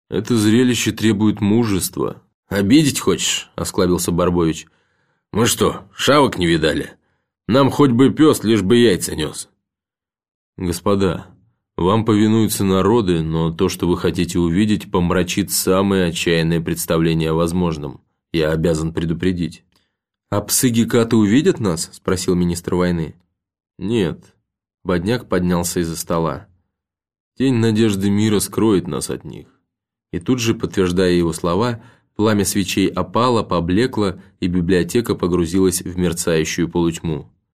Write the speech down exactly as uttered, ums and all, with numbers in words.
Это зрелище требует мужества. Обидеть хочешь? Осклабился Барбович. Мы что, шавок не видали? Нам хоть бы пес, лишь бы яйца нес. Господа, вам повинуются народы, но то, что вы хотите увидеть, помрачит самые отчаянные представления о возможном. Я обязан предупредить. «А псы-гекаты увидят нас?» – спросил министр войны. «Нет». Бодняк поднялся из-за стола. «Тень надежды мира скроет нас от них». И тут же, подтверждая его слова, пламя свечей опало, поблекло, и библиотека погрузилась в мерцающую полутьму.